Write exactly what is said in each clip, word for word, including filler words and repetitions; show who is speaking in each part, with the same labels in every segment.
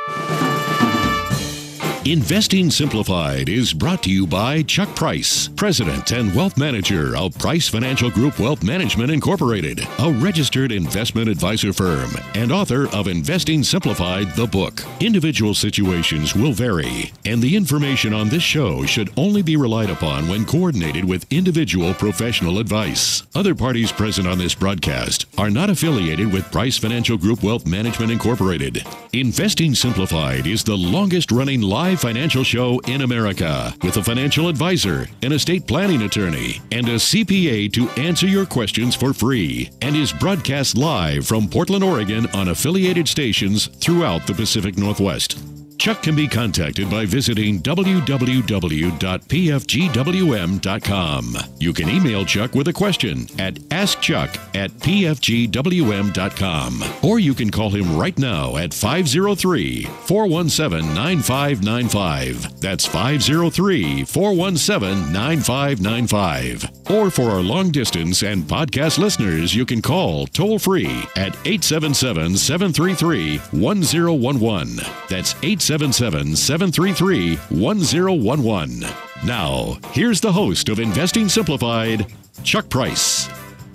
Speaker 1: Investing Simplified is brought to you by Chuck Price, President and Wealth Manager of Price Financial Group Wealth Management Incorporated, a registered investment advisor firm, and author of Investing Simplified, the book. Individual situations will vary, and the information on this show should only be relied upon when coordinated with individual professional advice. Other parties present on this broadcast are not affiliated with Price Financial Group Wealth Management Incorporated. Investing Simplified is the longest-running live financial show in America, with a financial advisor, an estate planning attorney, and a C P A to answer your questions for free, and is broadcast live from Portland, Oregon on affiliated stations throughout the Pacific Northwest. Chuck can be contacted by visiting w w w dot p f g w m dot com. You can email Chuck with a question at ask chuck at p f g w m dot com. Or you can call him right now at five oh three, four one seven, nine five nine five. That's five oh three, four one seven, nine five nine five. Or for our long distance and podcast listeners, you can call toll free at eight seven seven, seven three three, one oh one one. That's eight seven seven, seven three three, one oh one one. Now, here's the host of Investing Simplified, Chuck Price.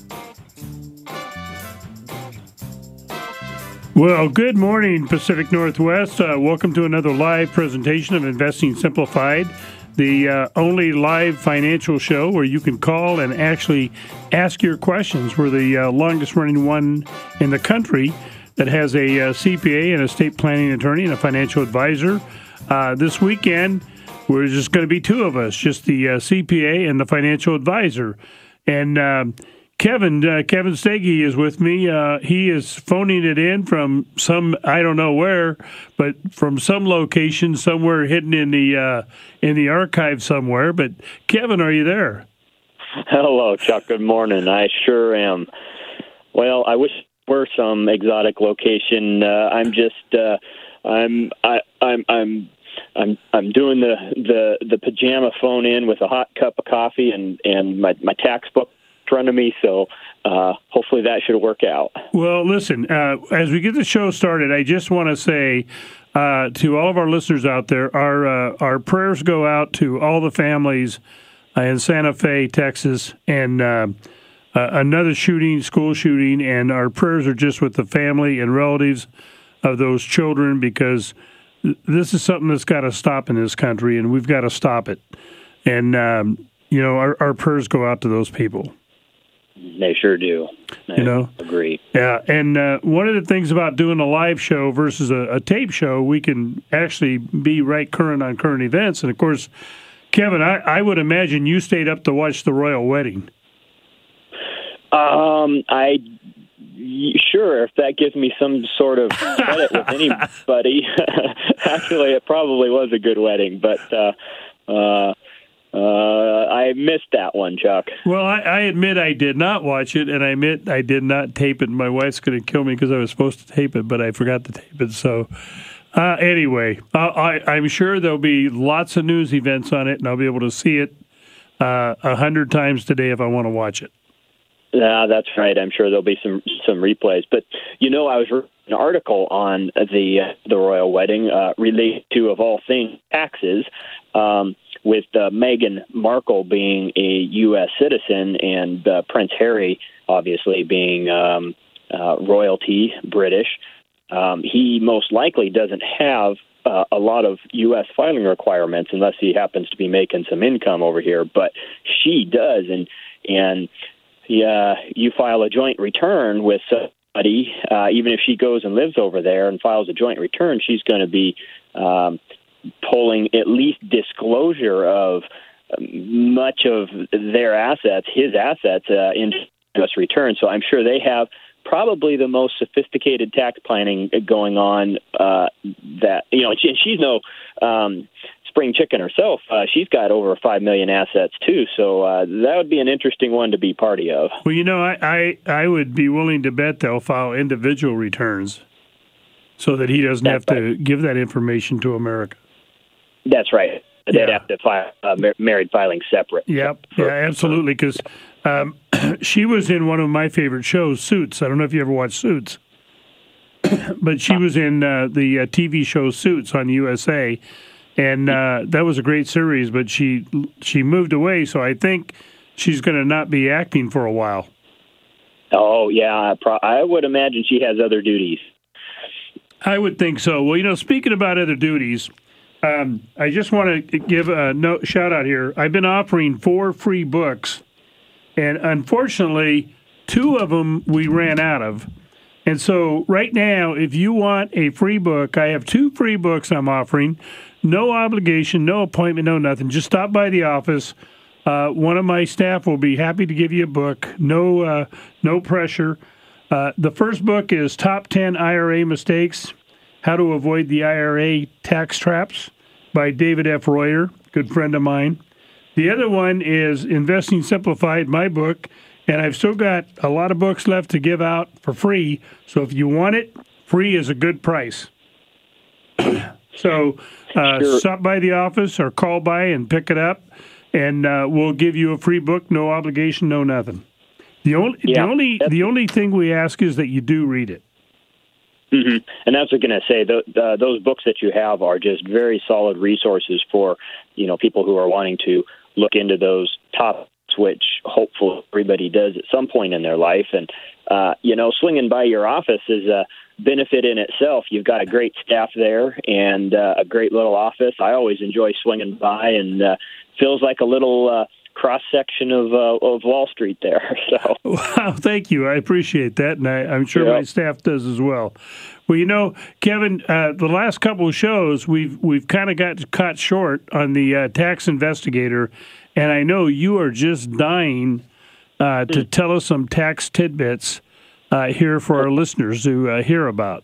Speaker 2: Well, good morning, Pacific Northwest. Uh, welcome to another live presentation of Investing Simplified, the uh, only live financial show where you can call and actually ask your questions. We're the uh, longest-running one in the country that has a uh, C P A, an estate planning attorney, and a financial advisor. Uh, this weekend, we're just going to be two of us, just the uh, C P A and the financial advisor. And uh, Kevin, uh, Kevin Steggy is with me. Uh, he is phoning it in from some, I don't know where, but from some location somewhere hidden in the uh, in the archive somewhere. But Kevin, are you there?
Speaker 3: Hello, Chuck. Good morning. I sure am. Well, I wish were some exotic location. Uh, I'm just, uh, I'm, I, I'm, I'm, I'm, I'm doing the, the, the pajama phone in with a hot cup of coffee and, and my, my tax book in front of me. So, uh, hopefully that should work out. Well,
Speaker 2: listen, uh, as we get the show started, I just want to say, uh, to all of our listeners out there, our, uh, our prayers go out to all the families uh, in Santa Fe, Texas, and, uh, Uh, another shooting, school shooting, and our prayers are just with the family and relatives of those children, because th- this is something that's got to stop in this country, and we've got to stop it. And, um, you know, our, our prayers go out to those people.
Speaker 3: They sure do. I
Speaker 2: you know?
Speaker 3: agree.
Speaker 2: Yeah, and uh, one of the things about doing a live show versus a, a tape show, we can actually be right current on current events. And, of course, Kevin, I, I would imagine you stayed up to watch the royal wedding.
Speaker 3: Um, I sure if that gives me some sort of credit with anybody. Actually, it probably was a good wedding, but uh, uh, uh, I missed that one, Chuck.
Speaker 2: Well, I, I admit I did not watch it, and I admit I did not tape it. My wife's going to kill me because I was supposed to tape it, but I forgot to tape it. So, uh, anyway, uh, I, I'm sure there'll be lots of news events on it, and I'll be able to see it uh, a hundred times today if I want to watch it.
Speaker 3: Yeah, that's right. I'm sure there'll be some some replays. But, you know, I was reading an article on the uh, the royal wedding uh, related to, of all things, taxes, um, with uh, Meghan Markle being a U S citizen and uh, Prince Harry, obviously, being um, uh, royalty, British. Um, he most likely doesn't have uh, a lot of U S filing requirements unless he happens to be making some income over here. But she does, and and Yeah, you file a joint return with somebody, uh, even if she goes and lives over there and files a joint return, she's going to be um, pulling at least disclosure of much of their assets, his assets, uh, into U S return. So I'm sure they have probably the most sophisticated tax planning going on uh, that, you know, and, she, and she's no um, spring chicken herself. Uh, she's got over five million assets too. So uh, that would be an interesting one to be party of.
Speaker 2: Well, you know, I, I, I would be willing to bet they'll file individual returns so that he doesn't That's have right. to give that information to America.
Speaker 3: That's right. They'd yeah. have to file uh, married filing separate.
Speaker 2: Yep. For, yeah, absolutely. Because um, she was in one of my favorite shows, Suits. I don't know if you ever watched Suits. but she was in uh, the uh, T V show Suits on U S A, and uh, that was a great series. But she she moved away, so I think she's going to not be acting for a while.
Speaker 3: Oh yeah, I, pro- I would imagine she has other duties.
Speaker 2: I would think so. Well, you know, speaking about other duties, um, I just want to give a note, shout out here. I've been offering four free books, and unfortunately, two of them we ran out of. And so right now, if you want a free book, I have two free books I'm offering. No obligation, no appointment, no nothing. Just stop by the office. Uh, one of my staff will be happy to give you a book. No, uh, no pressure. Uh, the first book is Top ten I R A Mistakes, How to Avoid the I R A Tax Traps by David F. Royer, good friend of mine. The other one is Investing Simplified, my book, and I've still got a lot of books left to give out for free, so if you want it, free is a good price. So uh,
Speaker 3: sure.
Speaker 2: Stop by the office or call by and pick it up, and uh, we'll give you a free book, no obligation, no nothing. The only,
Speaker 3: yeah,
Speaker 2: the only, the only thing we ask is that you do read it.
Speaker 3: Mm-hmm. And that's what I'm going to say. The, the, those books that you have are just very solid resources for, you know, people who are wanting to look into those topics, which hopefully everybody does at some point in their life. And, uh, you know, swinging by your office is a benefit in itself. You've got a great staff there and uh, a great little office. I always enjoy swinging by, and uh, feels like a little uh, cross-section of uh, of Wall Street there. So,
Speaker 2: wow, thank you. I appreciate that, and I, I'm sure
Speaker 3: yep.
Speaker 2: my staff does as well. Well, you know, Kevin, uh, the last couple of shows, we've we've kind of got caught short on the uh, tax investigator, and I know you are just dying uh, to mm. tell us some tax tidbits uh, here for our listeners to uh, hear about.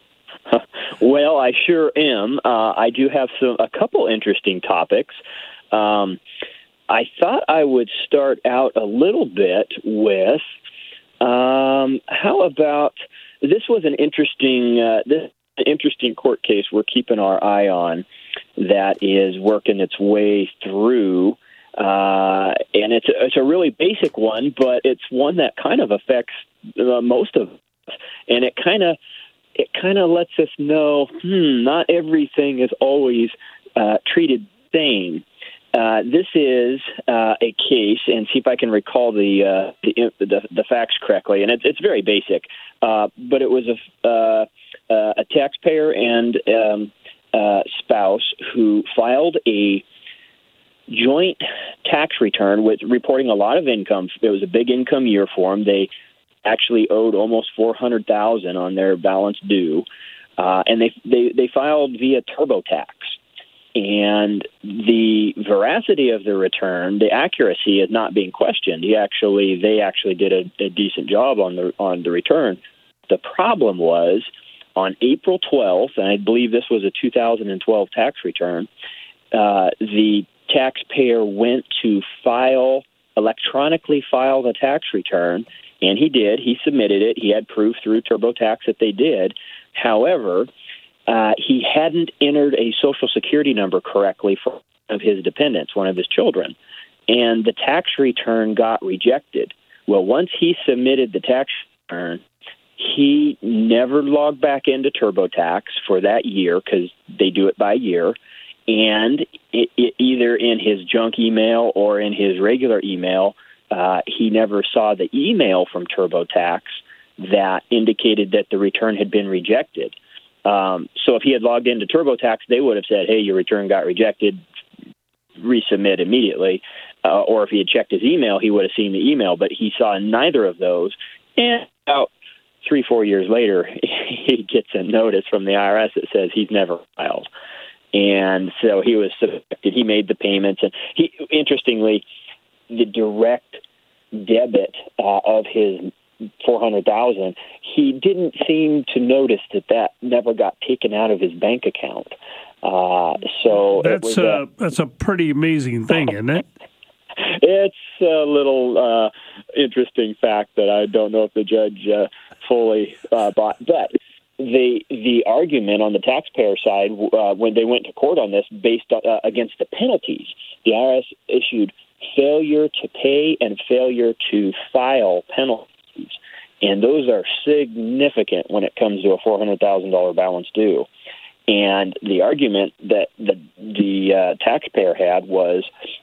Speaker 3: Well, I sure am. Uh, I do have some a couple interesting topics. Um, I thought I would start out a little bit with um, how about this was an interesting uh, this an interesting court case we're keeping our eye on that is working its way through, uh, and it's a, it's a really basic one, but it's one that kind of affects uh, most of us, and it kind of it kind of lets us know hmm, not everything is always uh, treated the same. Uh, this is uh, a case, and see if I can recall the uh, the, the, the facts correctly. And it's it's very basic, uh, but it was a uh, uh, a taxpayer and um, uh, spouse who filed a joint tax return with reporting a lot of income. It was a big income year for them. They actually owed almost four hundred thousand on their balance due, uh, and they they they filed via TurboTax. And the veracity of the return, the accuracy is not being questioned. He actually, they actually did a, a decent job on the on the return. The problem was on April twelfth, and I believe this was a two thousand twelve tax return. Uh, the taxpayer went to file electronically file the tax return, and he did. He submitted it. He had proof through TurboTax that they did. However, Uh, he hadn't entered a Social Security number correctly for one of his dependents, one of his children, and the tax return got rejected. Well, once he submitted the tax return, he never logged back into TurboTax for that year because they do it by year, and it, it, either in his junk email or in his regular email, uh, he never saw the email from TurboTax that indicated that the return had been rejected. Um, so if he had logged into TurboTax, they would have said, hey, your return got rejected, resubmit immediately. Uh, or if he had checked his email, he would have seen the email, but he saw neither of those. And about three, four years later, he gets a notice from the I R S that says he's never filed. And so he was suspected. He made the payments. And he, interestingly, the direct debit uh, of his four hundred thousand, he didn't seem to notice that that never got taken out of his bank account. Uh, so
Speaker 2: that's
Speaker 3: it was,
Speaker 2: a
Speaker 3: uh,
Speaker 2: that's a pretty amazing thing, isn't it?
Speaker 3: It's a little uh, interesting fact that I don't know if the judge uh, fully uh, bought, but the the argument on the taxpayer side uh, when they went to court on this based on, uh, against the penalties, the I R S issued failure to pay and failure to file penalties. and those are significant when it comes to a four hundred thousand dollars balance due. And the argument that the, the uh, taxpayer had was,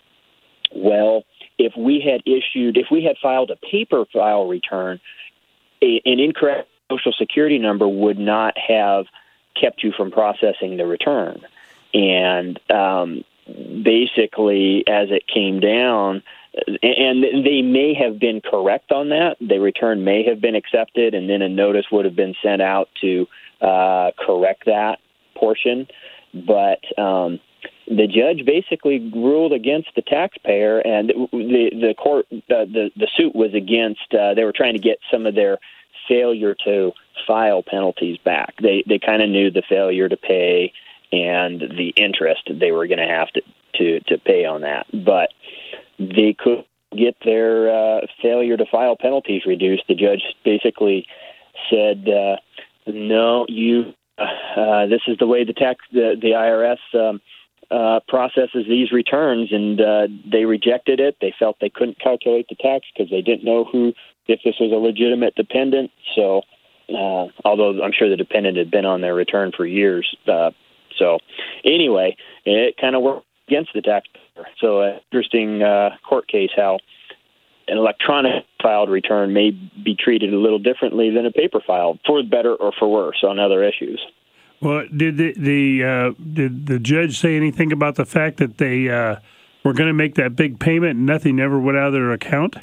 Speaker 3: well, if we had issued, if we had filed a paper file return, a, an incorrect Social Security number would not have kept you from processing the return. And um, basically, as it came down, and they may have been correct on that, the return may have been accepted, and then a notice would have been sent out to uh, correct that portion. But um, the judge basically ruled against the taxpayer, and the the court uh, the the suit was against. Uh, they were trying to get some of their failure to file penalties back. They they kind of knew the failure to pay and the interest they were going to have to to to pay on that, but they could get their uh, failure to file penalties reduced. The judge basically said, uh, "No, you. Uh, this is the way the tax the, the I R S um, uh, processes these returns," and uh, they rejected it. They felt they couldn't calculate the tax because they didn't know who if this was a legitimate dependent. So, uh, although I'm sure the dependent had been on their return for years. Uh, so, anyway, it kind of worked against the taxpayer. So, an interesting uh, court case how an electronic filed return may be treated a little differently than a paper filed, for better or for worse, on other issues.
Speaker 2: Well, did the, the uh, did the judge say anything about the fact that they uh, were going to make that big payment and nothing ever went out of their account?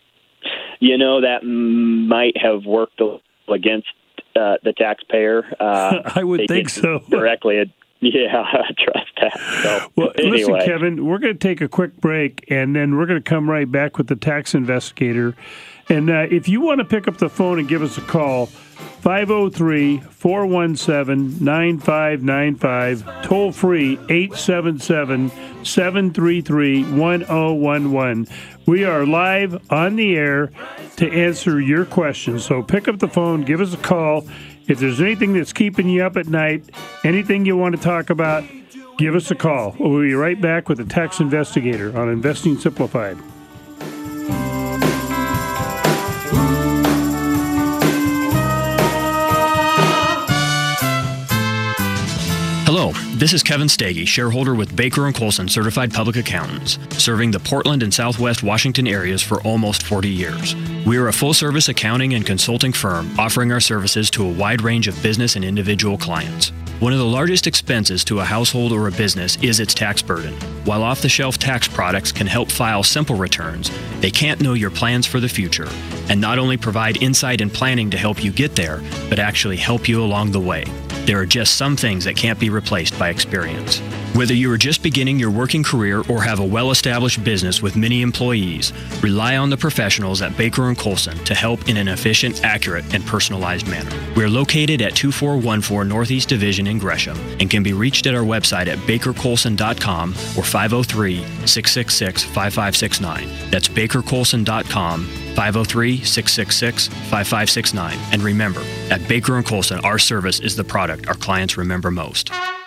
Speaker 2: You
Speaker 3: know, that might have worked against uh, the taxpayer. Uh,
Speaker 2: I would think so.
Speaker 3: Directly. Yeah, I trust that. So,
Speaker 2: well,
Speaker 3: anyway.
Speaker 2: Listen, Kevin, we're going to take a quick break, and then we're going to come right back with the tax investigator. And uh, if you want to pick up the phone and give us a call, five oh three, four one seven, nine five nine five, toll free eight seven seven, seven three three, one oh one one. We are live on the air to answer your questions. So pick up the phone, give us a call. If there's anything that's keeping you up at night, anything you want to talk about, give us a call. We'll be right back with the tax investigator on Investing Simplified.
Speaker 4: Hello, this is Kevin Stege, shareholder with Baker and Colson Certified Public Accountants, serving the Portland and Southwest Washington areas for almost forty years. We are a full-service accounting and consulting firm offering our services to a wide range of business and individual clients. One of the largest expenses to a household or a business is its tax burden. While off-the-shelf tax products can help file simple returns, they can't know your plans for the future and not only provide insight and planning to help you get there, but actually help you along the way. There are just some things that can't be replaced by experience. Whether you are just beginning your working career or have a well-established business with many employees, rely on the professionals at Baker and Colson to help in an efficient, accurate, and personalized manner. We are located at two four one four Northeast Division in Gresham and can be reached at our website at baker colson dot com or five oh three, six six six, five five six nine. That's baker colson dot com, five oh three, six six six, five five six nine. And remember, at Baker and Colson, our service is the product our clients remember most.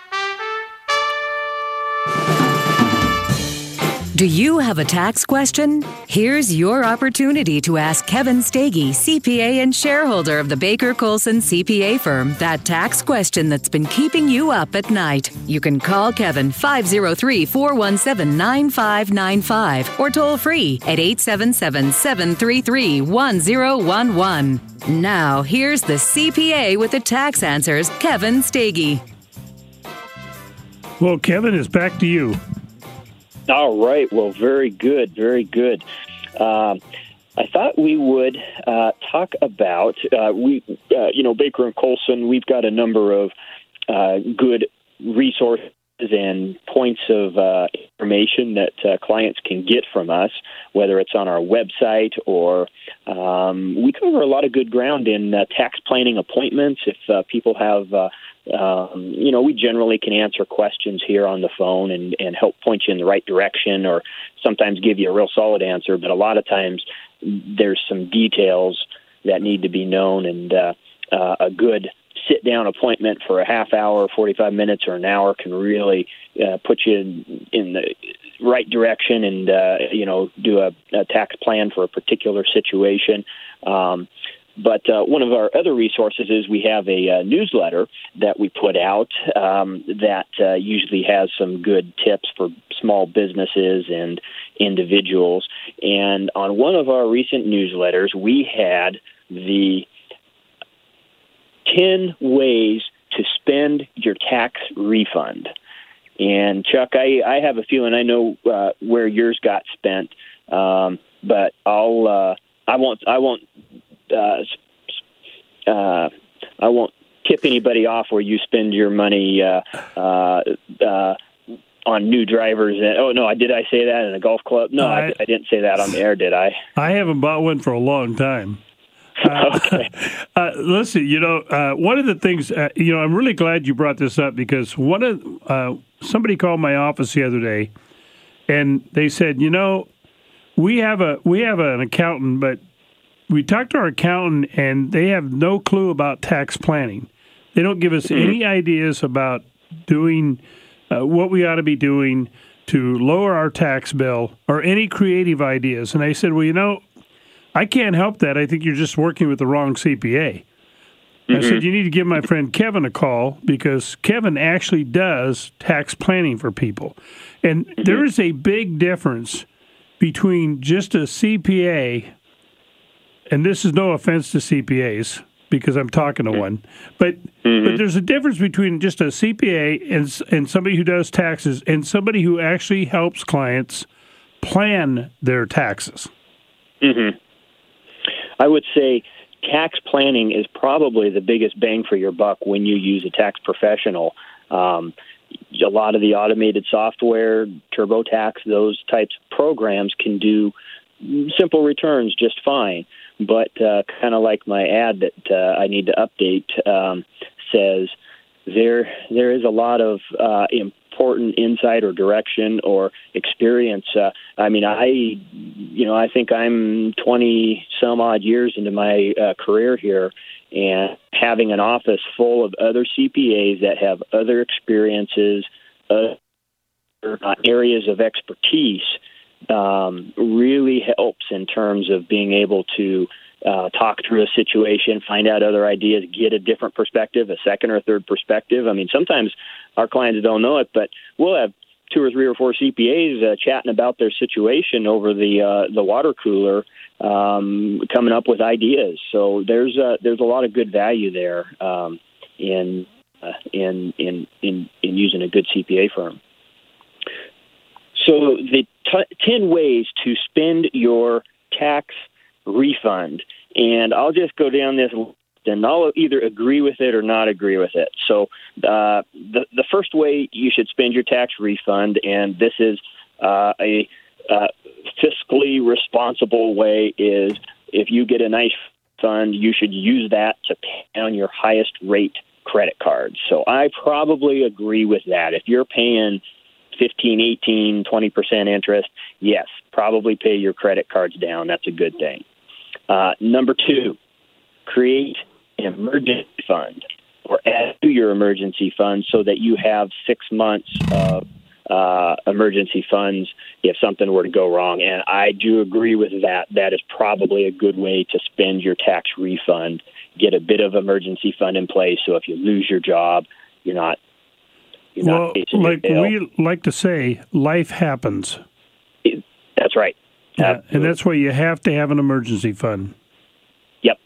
Speaker 5: Do you have a tax question? Here's your opportunity to ask Kevin Stege, C P A and shareholder of the Baker Colson C P A firm, that tax question that's been keeping you up at night. You can call Kevin five oh three, four one seven, nine five nine five or toll free at eight seven seven, seven three three, one oh one one. Now, here's the C P A with the tax answers, Kevin Stege.
Speaker 2: Well, Kevin, it's back to you.
Speaker 3: All right. Well, very good. Very good. Um, I thought we would uh, talk about, uh, we, uh, you know, Baker and Colson, we've got a number of uh, good resources and points of uh, information that uh, clients can get from us, whether it's on our website or um, we cover a lot of good ground in uh, tax planning appointments. If uh, people have uh, Um, you know, we generally can answer questions here on the phone and, and help point you in the right direction or sometimes give you a real solid answer. But a lot of times there's some details that need to be known, and uh, uh, a good sit-down appointment for a half hour, forty-five minutes, or an hour can really uh, put you in, in the right direction and, uh, you know, do a, a tax plan for a particular situation. Um but uh, one of our other resources is we have a, uh newsletter that we put out um, that uh, usually has some good tips for small businesses and individuals. And on one of our recent newsletters, we had the ten ways to spend your tax refund. And Chuck, I, I have a feeling I know uh, where yours got spent, um, but I'll uh, I won't I won't uh, uh, I won't tip anybody off where you spend your money uh, uh, uh, on new drivers. And, oh no, I did I say that in a golf club? No, I, I, I didn't say that on the air, did I?
Speaker 2: I haven't bought one for a long time. Uh,
Speaker 3: okay.
Speaker 2: Uh, listen, you know, uh, one of the things, uh, you know, I'm really glad you brought this up because one of uh, somebody called my office the other day, and they said, you know, we have a we have an accountant, but we talked to our accountant, and they have no clue about tax planning. They don't give us mm-hmm. any ideas about doing uh, what we ought to be doing to lower our tax bill or any creative ideas. And I said, well, you know, I can't help that. I think you're just working with the wrong C P A. Mm-hmm. I said, you need to give my friend Kevin a call because Kevin actually does tax planning for people. And mm-hmm. there is a big difference between just a C P A, and this is no offense to C P As because I'm talking to mm-hmm. one, but mm-hmm. but there's a difference between just a C P A and, and somebody who does taxes and somebody who actually helps clients plan their taxes.
Speaker 3: Mm-hmm. I would say tax planning is probably the biggest bang for your buck when you use a tax professional. Um, a lot of the automated software, TurboTax, those types of programs can do simple returns just fine. But uh, kind of like my ad that uh, I need to update um, says, there there is a lot of uh, important insight or direction or experience. Uh, I mean, I, you know, I think I'm twenty some odd years into my uh, career here, and having an office full of other C P As that have other experiences, other uh, areas of expertise, um, really helps in terms of being able to Uh, talk through a situation, find out other ideas, get a different perspective, a second or third perspective. I mean, sometimes our clients don't know it, but we'll have two or three or four C P As uh, chatting about their situation over the uh, the water cooler, um, coming up with ideas. So there's a, there's a lot of good value there um, in, uh, in in in in using a good C P A firm. So the t- ten ways to spend your tax refund, and I'll just go down this list and I'll either agree with it or not agree with it. So uh, the the first way you should spend your tax refund, and this is uh, a uh, fiscally responsible way, is if you get a nice fund, you should use that to pay down your highest rate credit cards. So I probably agree with that. If you're paying fifteen, eighteen, twenty percent interest, yes, probably pay your credit cards down. That's a good thing. Uh, number two, create an emergency fund or add to your emergency fund so that you have six months of uh, emergency funds if something were to go wrong. And I do agree with that. That is probably a good way to spend your tax refund. Get a bit of emergency fund in place so if you lose your job, you're not you're
Speaker 2: well,
Speaker 3: not
Speaker 2: like we like to say, life happens.
Speaker 3: It, that's right.
Speaker 2: Yeah, and that's why you have to have an emergency fund.
Speaker 3: Yep.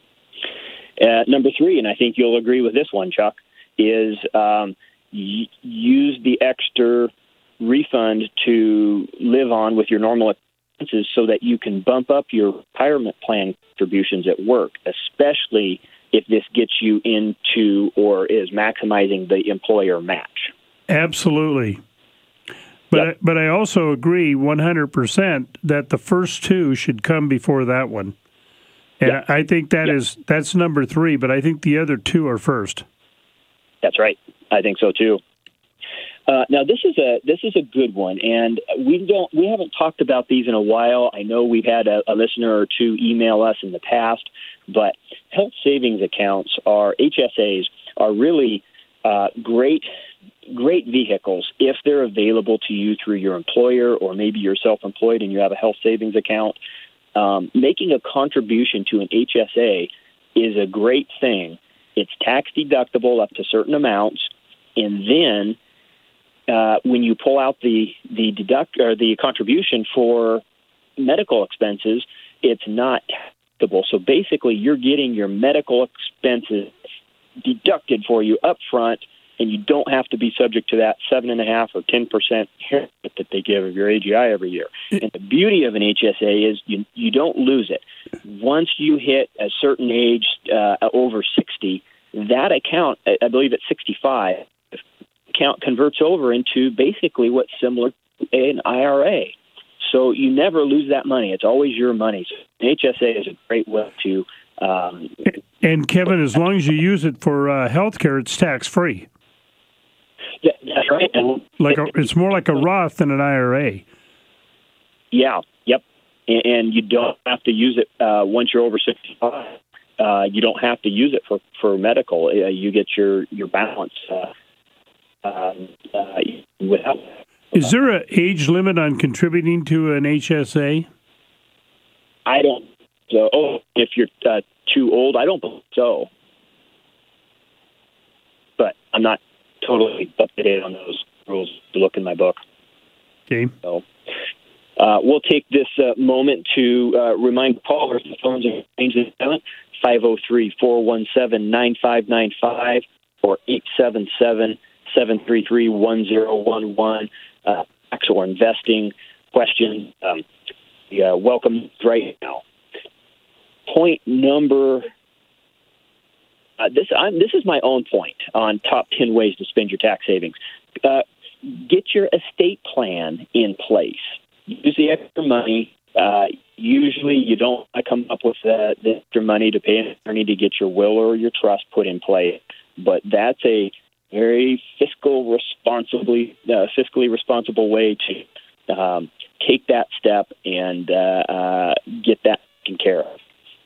Speaker 3: Uh, number three, and I think you'll agree with this one, Chuck, is um, y- use the extra refund to live on with your normal expenses so that you can bump up your retirement plan contributions at work, especially if this gets you into or is maximizing the employer match.
Speaker 2: Absolutely. But
Speaker 3: yep.
Speaker 2: but I also agree one hundred percent that the first two should come before that one. And yep. I think that yep. is that's number three, but I think the other two are first.
Speaker 3: That's right. I think so too. Uh, now this is a this is a good one, and we don't we haven't talked about these in a while. I know we've had a, a listener or two email us in the past, but health savings accounts, or H S As, are really uh, great. Great vehicles if they're available to you through your employer, or maybe you're self-employed and you have a health savings account. Um, making a contribution to an H S A is a great thing. It's tax deductible up to certain amounts, and then uh, when you pull out the the deduct or the contribution for medical expenses, it's not taxable. So basically, you're getting your medical expenses deducted for you up front, and you don't have to be subject to that seven and a half or ten percent haircut that they give of your A G I every year. And the beauty of an H S A is you you don't lose it. Once you hit a certain age, uh, over sixty, that account, I believe at sixty-five, account converts over into basically what's similar to an I R A. So you never lose that money. It's always your money. So an H S A is a great way to. Um,
Speaker 2: and Kevin, as long as you use it for uh, health care, it's tax free.
Speaker 3: Yeah, that's right. And
Speaker 2: like a, it's more like a Roth than an I R A.
Speaker 3: Yeah, yep. And, and you don't have to use it uh, once you're over sixty-five. Uh, you don't have to use it for, for medical. Uh, you get your, your balance uh, um, uh, without.
Speaker 2: Is there an age limit on contributing to an H S A?
Speaker 3: I don't. So, oh, if you're uh, too old, I don't believe so. But I'm not totally up to date on those rules to look in my book.
Speaker 2: Okay.
Speaker 3: So uh, we'll take this uh, moment to uh, remind callers the phones are changed in silent, five oh three, four one seven, nine five nine five or eight seven seven, seven three three, one zero one one. Uh, tax or investing questions. Um, yeah, welcome right now. Point number Uh, this I'm, this is my own point on top ten ways to spend your tax savings. Uh, get your estate plan in place. Use the extra money. Uh, usually you don't come up with the, the extra money to pay an attorney to get your will or your trust put in place. But that's a very fiscal responsibly, uh, fiscally responsible way to um, take that step and uh, uh, get that taken care of.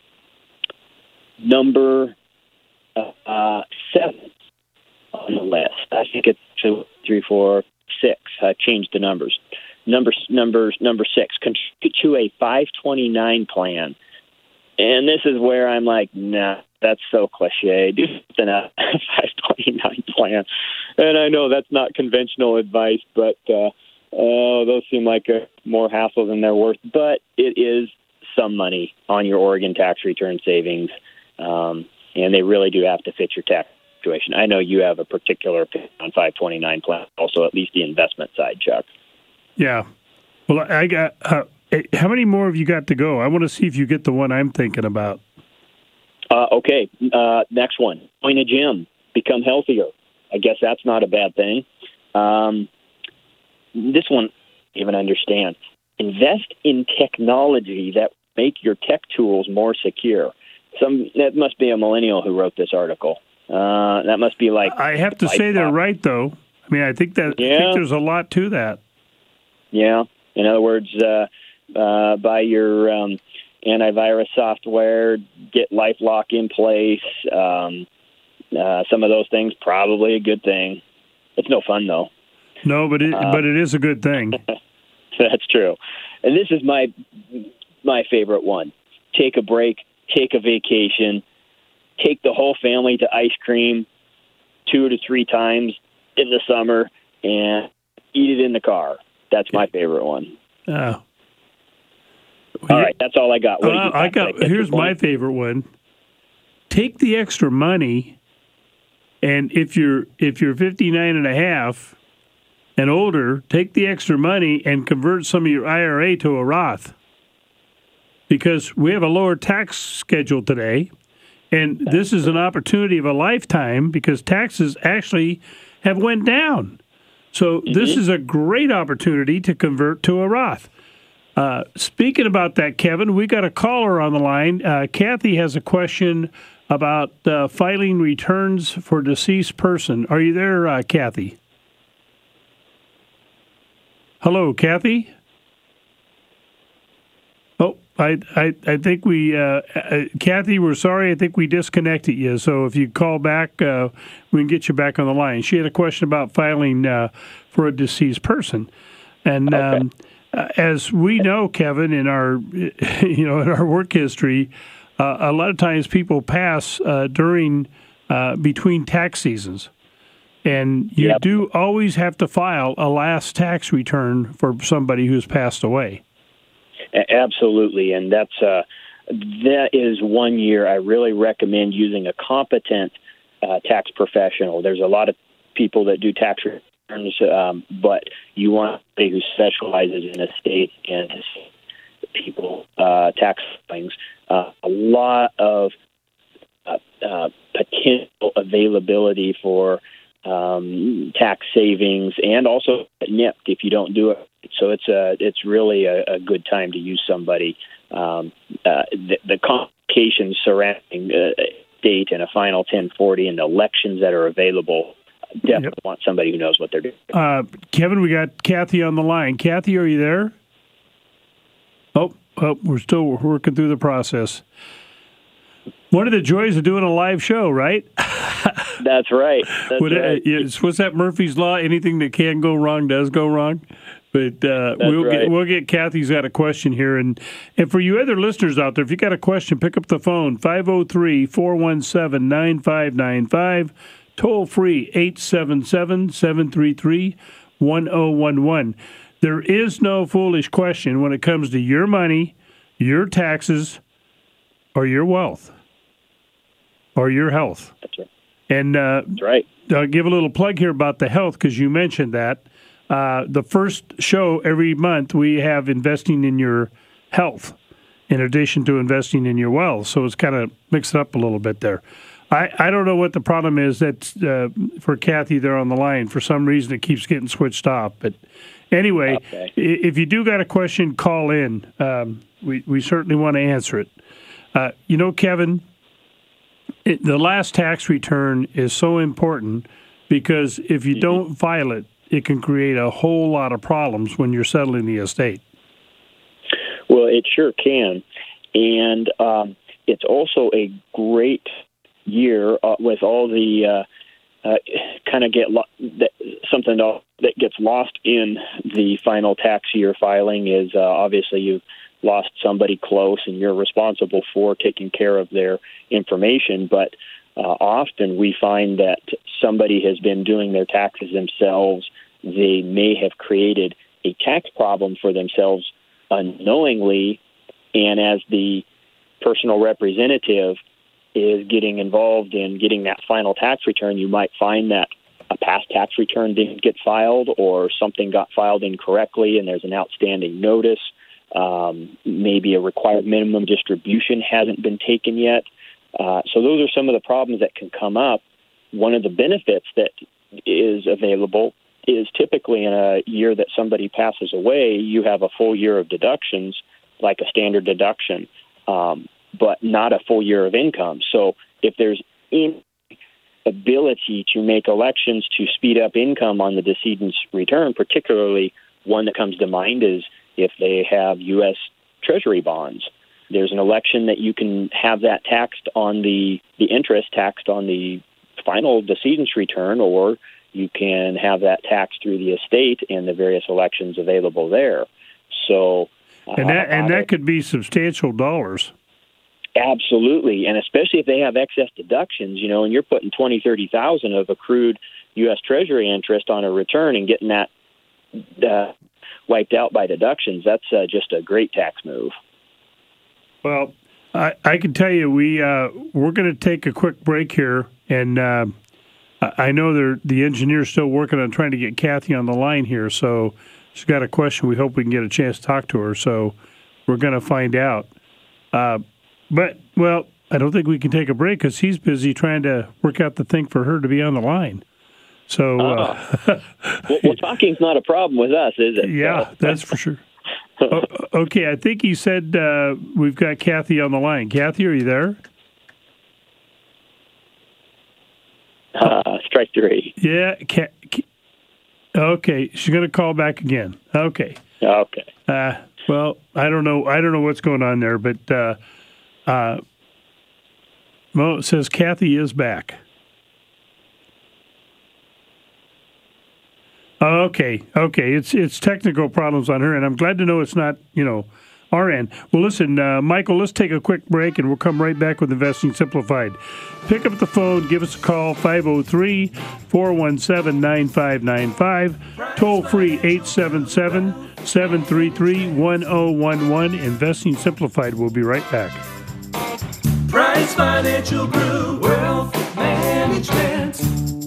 Speaker 3: Number Uh, seven on the list. I think it's two, three, four, six. I changed the numbers. Numbers, numbers, number six. Contribute to a five twenty-nine plan, and this is where I'm like, nah, that's so cliche. Do something a five twenty-nine plan, and I know that's not conventional advice, but uh, oh, those seem like a more hassle than they're worth. But it is some money on your Oregon tax return savings. Um, And they really do have to fit your tax situation. I know you have a particular opinion on five twenty-nine plan, also at least the investment side, Chuck.
Speaker 2: Yeah. Well, I got. Uh, how many more have you got to go? I want to see if you get the one I'm thinking about.
Speaker 3: Uh, okay. Uh, next one. Join a gym. Become healthier. I guess that's not a bad thing. Um, this one, I even understand. Invest in technology that make your tech tools more secure. Some that must be a millennial who wrote this article. Uh, that must be like.
Speaker 2: I have to say they're right, though. I mean, I think that
Speaker 3: yeah.
Speaker 2: I think there's a lot to that.
Speaker 3: Yeah. In other words, uh, uh, buy your um, antivirus software, get LifeLock in place. Um, uh, some of those things probably a good thing. It's no fun though.
Speaker 2: No, but it
Speaker 3: uh,
Speaker 2: but it is a good thing.
Speaker 3: That's true. And this is my my favorite one. Take a break. Take a vacation, take the whole family to ice cream two to three times in the summer, and eat it in the car. That's my favorite one.
Speaker 2: Uh,
Speaker 3: all right, that's all I got. What
Speaker 2: uh,
Speaker 3: do you
Speaker 2: I got. Here's my favorite one. Take the extra money, and if you're if you're fifty-nine and a half and older, take the extra money and convert some of your I R A to a Roth. Because we have a lower tax schedule today, and this is an opportunity of a lifetime because taxes actually have went down. So mm-hmm. this is a great opportunity to convert to a Roth. Uh, speaking about that, Kevin, we got a caller on the line. Uh, Kathy has a question about uh, filing returns for deceased person. Are you there, uh, Kathy? Hello, Kathy? Oh, I, I, I think we, uh, uh, Kathy, we're sorry. I think we disconnected you. So if you call back, uh, we can get you back on the line. She had a question about filing uh, for a deceased person, and
Speaker 3: okay.
Speaker 2: um, as we know, Kevin, in our, you know, in our work history, uh, a lot of times people pass uh, during uh, between tax seasons. And you
Speaker 3: Yep.
Speaker 2: do always have to file a last tax return for somebody who's passed away.
Speaker 3: A- Absolutely, and that's uh, that is one year I really recommend using a competent uh, tax professional. There's a lot of people that do tax returns, um, but you want somebody who specializes in estate and people uh, tax filings. Uh, a lot of uh, uh, potential availability for um, tax savings, and also nipped if you don't do it. So it's a it's really a, a good time to use somebody. Um, uh, the, the complications surrounding uh, state and a final ten forty and the elections that are available, definitely yep. want somebody who knows what they're doing.
Speaker 2: Uh, Kevin, we got Kathy on the line. Kathy, are you there? Oh, oh, we're still working through the process. One of the joys of doing a live show, right?
Speaker 3: That's right. That's
Speaker 2: what,
Speaker 3: right.
Speaker 2: Uh, what's that Murphy's Law? Anything that can go wrong does go wrong. But uh, we'll
Speaker 3: right.
Speaker 2: get we'll get Kathy's got a question here, and and for you other listeners out there, if you got a question, pick up the phone five oh three, four one seven, nine five nine five, toll free eight seven seven, seven three three, one oh one one. There is no foolish question when it comes to your money, your taxes, or your wealth, or your health.
Speaker 3: That's right.
Speaker 2: And uh,
Speaker 3: That's right.
Speaker 2: I'll give a little plug here about the health because you mentioned that. Uh, the first show every month we have investing in your health in addition to investing in your wealth. So it's kind of mixed up a little bit there. I, I don't know what the problem is that's uh, for Kathy there on the line. For some reason it keeps getting switched off. But anyway,
Speaker 3: okay.
Speaker 2: if you do got a question, call in. Um, we, we certainly want to answer it. Uh, you know, Kevin, it, the last tax return is so important because if you don't file it, it can create a whole lot of problems when you're settling the estate.
Speaker 3: Well, it sure can. And um, it's also a great year uh, with all the uh, uh, kind of get lo- that, something that gets lost in the final tax year filing is uh, obviously you've lost somebody close and you're responsible for taking care of their information. But uh, often we find that somebody has been doing their taxes themselves. They may have created a tax problem for themselves unknowingly, and as the personal representative is getting involved in getting that final tax return, you might find that a past tax return didn't get filed or something got filed incorrectly and there's an outstanding notice. Um, maybe a required minimum distribution hasn't been taken yet. Uh, so those are some of the problems that can come up. One of the benefits that is available is typically in a year that somebody passes away, you have a full year of deductions, like a standard deduction, um, but not a full year of income. So if there's any ability to make elections to speed up income on the decedent's return, particularly one that comes to mind is if they have U S Treasury bonds. There's an election that you can have that taxed on the, the interest taxed on the final decedent's return, or you can have that taxed through the estate and the various elections available there. So, uh,
Speaker 2: and that and that could be substantial dollars.
Speaker 3: Absolutely, and especially if they have excess deductions, you know, and you're putting twenty, thirty thousand of accrued U S Treasury interest on a return and getting that uh, wiped out by deductions. That's uh, just a great tax move.
Speaker 2: Well, I, I can tell you, we uh, we're going to take a quick break here, and. Uh, I know the engineer's still working on trying to get Kathy on the line here, so she's got a question. We hope we can get a chance to talk to her, so we're going to find out. Uh, but, well, I don't think we can take a break because he's busy trying to work out the thing for her to be on the line. So, uh,
Speaker 3: uh, well, well, talking's not a problem with us, is it?
Speaker 2: Yeah, so. That's for sure. o- okay, I think he said uh, we've got Kathy on the line. Kathy, are you there?
Speaker 3: Uh, strike three.
Speaker 2: Yeah. Ca- ca- okay, she's going to call back again. Okay.
Speaker 3: Okay.
Speaker 2: Uh, well, I don't know. I don't know what's going on there, but uh, uh, well, it says Kathy is back. Okay. Okay. It's it's technical problems on her, and I'm glad to know it's not you know our end. Well, listen, uh, Michael, let's take a quick break, and we'll come right back with Investing Simplified. Pick up the phone, give us a call, five oh three, four one seven, nine five nine five, toll free eight seven seven, seven three three, one oh one one. Investing Simplified. We'll be right back.
Speaker 6: Price Financial Group, Wealth Management.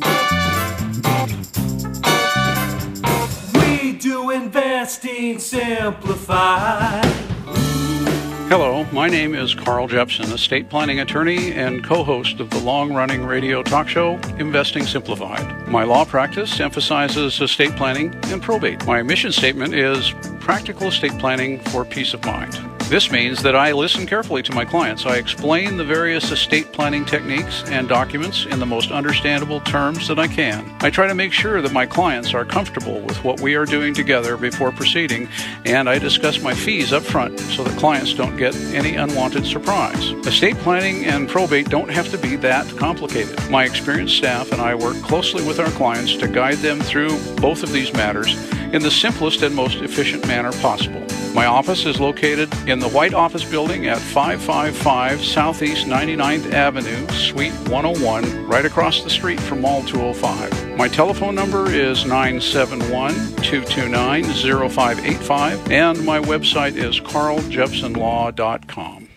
Speaker 6: We do Investing Simplified.
Speaker 7: Hello, my name is Carl Jepson, estate planning attorney and co-host of the long-running radio talk show, Investing Simplified. My law practice emphasizes estate planning and probate. My mission statement is practical estate planning for peace of mind. This means that I listen carefully to my clients. I explain the various estate planning techniques and documents in the most understandable terms that I can. I try to make sure that my clients are comfortable with what we are doing together before proceeding, and I discuss my fees up front so that clients don't get any unwanted surprise. Estate planning and probate don't have to be that complicated. My experienced staff and I work closely with our clients to guide them through both of these matters in the simplest and most efficient manner possible. My office is located in the White Office Building at five five five Southeast ninety-ninth Avenue, Suite one oh one, right across the street from Mall two oh five. My telephone number is nine seven one, two two nine, zero five eight five, and my website is carl jepson law dot com.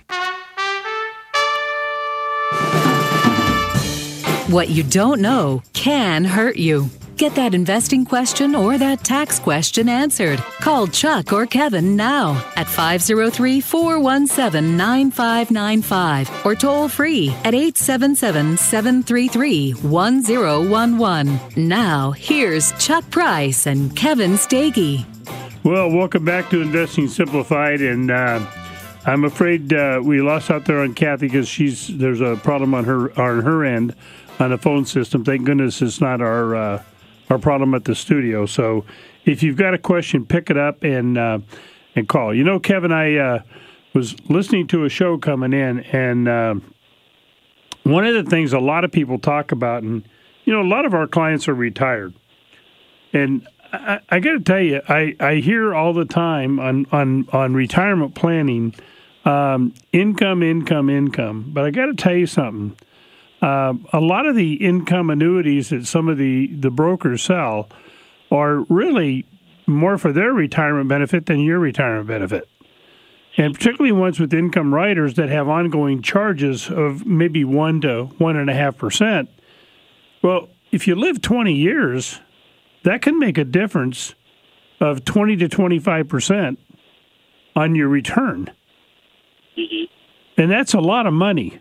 Speaker 5: What you don't know can hurt you. Get that investing question or that tax question answered. Call Chuck or Kevin now at five oh three, four one seven, nine five nine five or toll free at eight seven seven, seven three three, one oh one one. Now, here's Chuck Price and Kevin Stagey.
Speaker 2: Well, welcome back to Investing Simplified, and uh, I'm afraid uh, we lost out there on Kathy because she's there's a problem on her on her end on the phone system. Thank goodness it's not our uh, our problem at the studio. So if you've got a question, pick it up and uh, and call. You know, Kevin, I uh, was listening to a show coming in, and uh, one of the things a lot of people talk about, and, you know, a lot of our clients are retired. And I, I got to tell you, I, I hear all the time on, on, on retirement planning, um, income, income, income. But I got to tell you something. Uh, a lot of the income annuities that some of the, the brokers sell are really more for their retirement benefit than your retirement benefit. And particularly ones with income riders that have ongoing charges of maybe one to one and a half percent. Well, if you live twenty years, that can make a difference of twenty to twenty-five percent on your return. Mm-hmm. And that's a lot of money.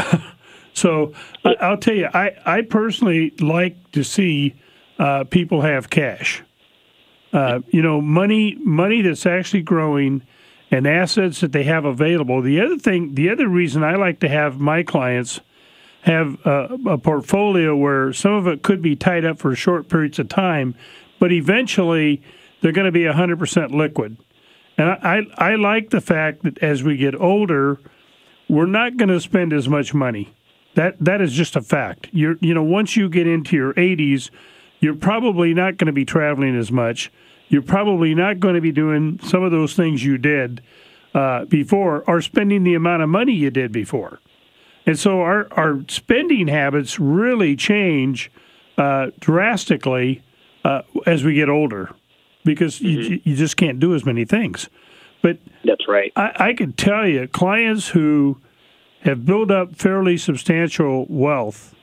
Speaker 2: So I, I'll tell you, I, I personally like to see uh, people have cash. Uh, you know, money money that's actually growing and assets that they have available. The other thing, the other reason I like to have my clients have a, a portfolio where some of it could be tied up for short periods of time, but eventually they're going to be one hundred percent liquid. And I, I, I like the fact that as we get older, we're not going to spend as much money. That that is just a fact. You're you know once you get into your eighties, you're probably not going to be traveling as much. You're probably not going to be doing some of those things you did uh, before, or spending the amount of money you did before. And so our our spending habits really change uh, drastically uh, as we get older, because mm-hmm. you you just can't do as many things. But
Speaker 3: that's right.
Speaker 2: I, I could tell you, clients who have built up fairly substantial wealth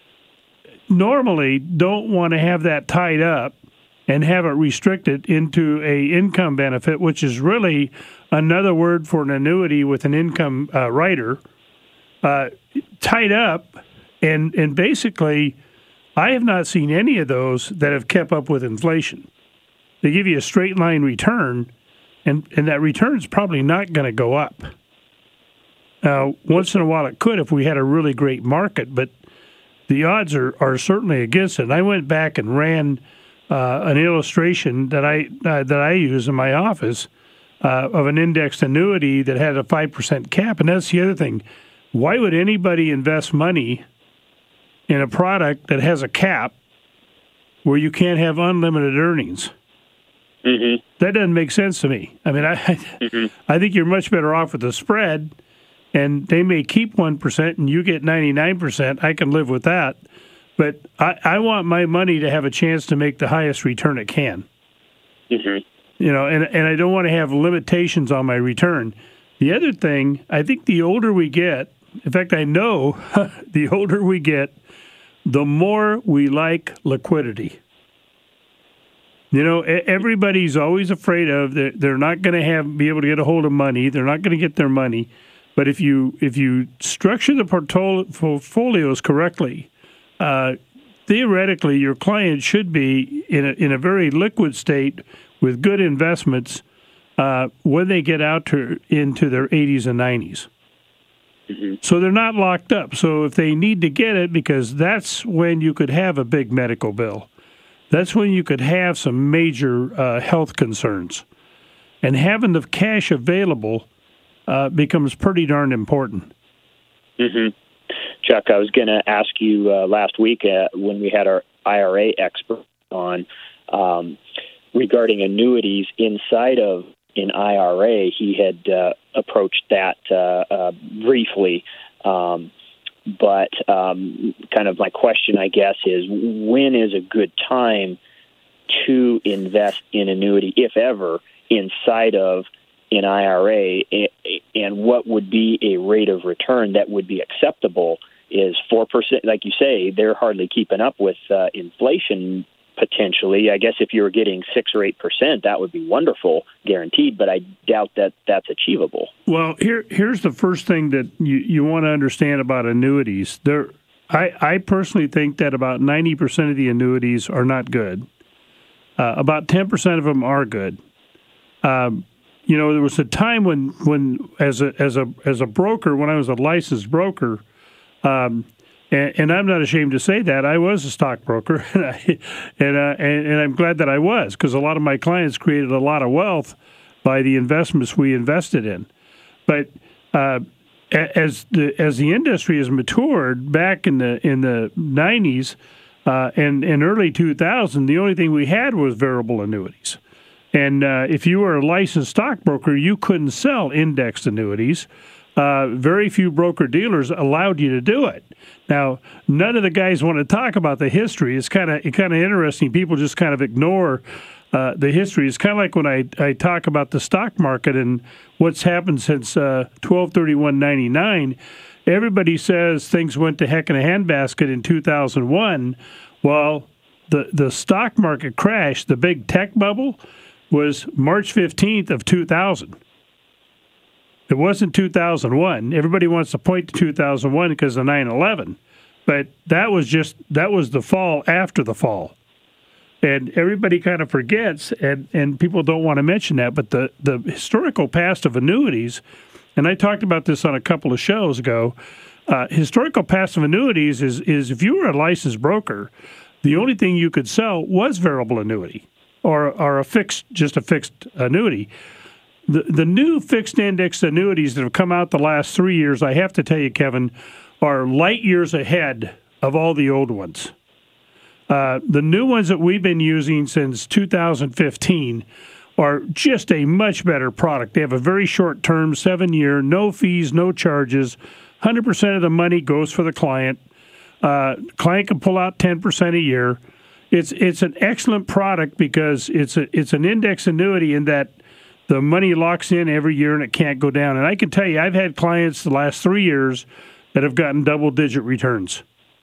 Speaker 2: normally don't want to have that tied up and have it restricted into a income benefit, which is really another word for an annuity with an income uh, rider, uh, tied up. And, and basically, I have not seen any of those that have kept up with inflation. They give you a straight line return, and, and that return is probably not going to go up. Now, once in a while it could if we had a really great market, but the odds are, are certainly against it. And I went back and ran uh, an illustration that I uh, that I use in my office uh, of an indexed annuity that had a five percent cap. And that's the other thing. Why would anybody invest money in a product that has a cap where you can't have unlimited earnings?
Speaker 3: Mm-hmm.
Speaker 2: That doesn't make sense to me. I mean, I mm-hmm. I think you're much better off with the spread, and they may keep one percent and you get ninety-nine percent. I can live with that. But I, I want my money to have a chance to make the highest return it can.
Speaker 3: Mm-hmm.
Speaker 2: You know, and, and I don't want to have limitations on my return. The other thing, I think the older we get, in fact, I know the older we get, the more we like liquidity. You know, everybody's always afraid of they're, they're not going to have be able to get a hold of money. They're not going to get their money. But if you if you structure the portfolios correctly, uh, theoretically, your client should be in a, in a very liquid state with good investments uh, when they get out to into their eighties and nineties. Mm-hmm. So they're not locked up. So if they need to get it, because that's when you could have a big medical bill. That's when you could have some major uh, health concerns. And having the cash available uh, becomes pretty darn important.
Speaker 3: Mm-hmm. Chuck, I was going to ask you uh, last week uh, when we had our I R A expert on um, regarding annuities inside of an I R A. He had uh, approached that uh, uh, briefly. Um But um, kind of my question, I guess, is when is a good time to invest in annuity, if ever, inside of an I R A, and what would be a rate of return that would be acceptable? Is four percent, like you say, they're hardly keeping up with uh, inflation potentially. I guess if you were getting six or eight percent, that would be wonderful, guaranteed, but I doubt that that's achievable.
Speaker 2: Well, here here's the first thing that you, you want to understand about annuities. There, I, I personally think that about ninety percent of the annuities are not good. Uh, about ten percent of them are good. Um, you know, there was a time when, when as a as a as a broker, when I was a licensed broker, um, And, and I'm not ashamed to say that I was a stockbroker, and I, and, uh, and and I'm glad that I was, because a lot of my clients created a lot of wealth by the investments we invested in. But uh, as the as the industry has matured back in the in the nineties uh, and and early two thousand, the only thing we had was variable annuities. And uh, if you were a licensed stockbroker, you couldn't sell indexed annuities. Uh, very few broker-dealers allowed you to do it. Now, none of the guys want to talk about the history. It's kind of kind of interesting. People just kind of ignore uh, the history. It's kind of like when I, I talk about the stock market and what's happened since uh, twelve thirty-one ninety-nine. Everybody says things went to heck in a handbasket in two thousand one. Well, the, the stock market crash, the big tech bubble, was March fifteenth of two thousand. It wasn't two thousand one. Everybody wants to point to two thousand one because of nine eleven. But that was just, that was the fall after the fall. And everybody kind of forgets, and, and people don't want to mention that, but the, the historical past of annuities, and I talked about this on a couple of shows ago, uh, historical past of annuities is, is if you were a licensed broker, the only thing you could sell was variable annuity or, or a fixed, just a fixed annuity. The the new fixed index annuities that have come out the last three years, I have to tell you, Kevin, are light years ahead of all the old ones. Uh, the new ones that we've been using since two thousand fifteen are just a much better product. They have a very short term, seven year, no fees, no charges. one hundred percent of the money goes for the client. Uh, client can pull out ten percent a year. It's it's an excellent product because it's a it's an index annuity in that the money locks in every year and it can't go down. And I can tell you, I've had clients the last three years that have gotten double-digit returns.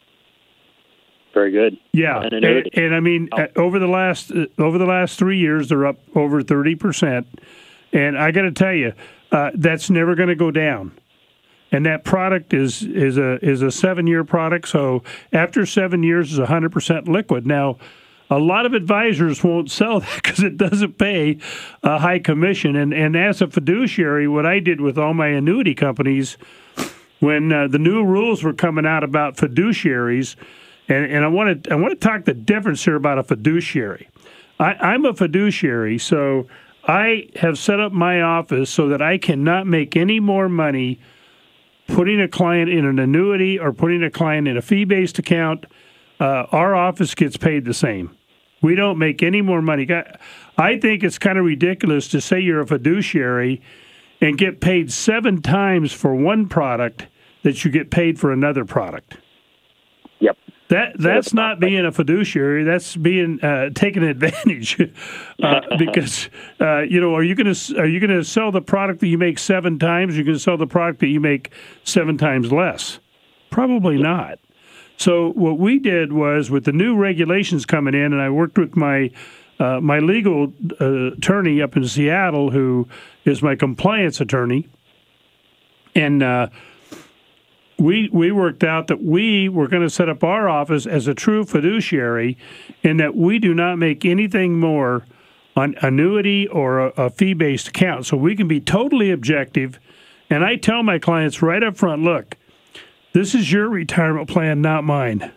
Speaker 3: Very good.
Speaker 2: Yeah, and, and I mean, oh. over the last uh, over the last three years, they're up over thirty percent. And I got to tell you, uh, that's never going to go down. And that product is is a is a seven-year product. So after seven years, it's one hundred percent liquid. Now, a lot of advisors won't sell that because it doesn't pay a high commission. And and as a fiduciary, what I did with all my annuity companies, when uh, the new rules were coming out about fiduciaries, and, and I want to I want to talk the difference here about a fiduciary. I, I'm a fiduciary, so I have set up my office so that I cannot make any more money putting a client in an annuity or putting a client in a fee-based account. Uh, our office gets paid the same. We don't make any more money. I think it's kind of ridiculous to say you're a fiduciary and get paid seven times for one product that you get paid for another product.
Speaker 3: Yep.
Speaker 2: That that's not being a fiduciary. That's being uh, taken advantage. uh, because uh, you know, are you going to are you going to sell the product that you make seven times? Or are you going to sell the product that you make seven times less? Probably not. So what we did was, with the new regulations coming in, and I worked with my uh, my legal uh, attorney up in Seattle, who is my compliance attorney, and uh, we we worked out that we were going to set up our office as a true fiduciary, in that we do not make anything more on annuity or a, a fee-based account. So we can be totally objective, and I tell my clients right up front, look, this is your retirement plan, not mine.